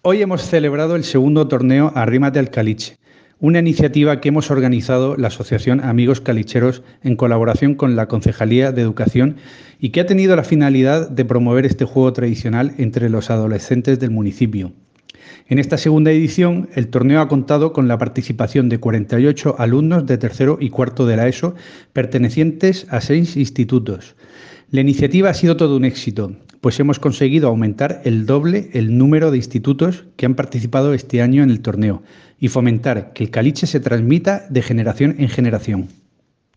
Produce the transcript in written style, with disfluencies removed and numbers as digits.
Hoy hemos celebrado el segundo torneo Arrímate al Caliche, una iniciativa que hemos organizado la Asociación Amigos Calicheros en colaboración con la Concejalía de Educación y que ha tenido la finalidad de promover este juego tradicional entre los adolescentes del municipio. En esta segunda edición, el torneo ha contado con la participación de 48 alumnos de tercero y cuarto de la ESO, pertenecientes a 6 institutos. La iniciativa ha sido todo un éxito, pues hemos conseguido aumentar el doble el número de institutos que han participado este año en el torneo y fomentar que el caliche se transmita de generación en generación.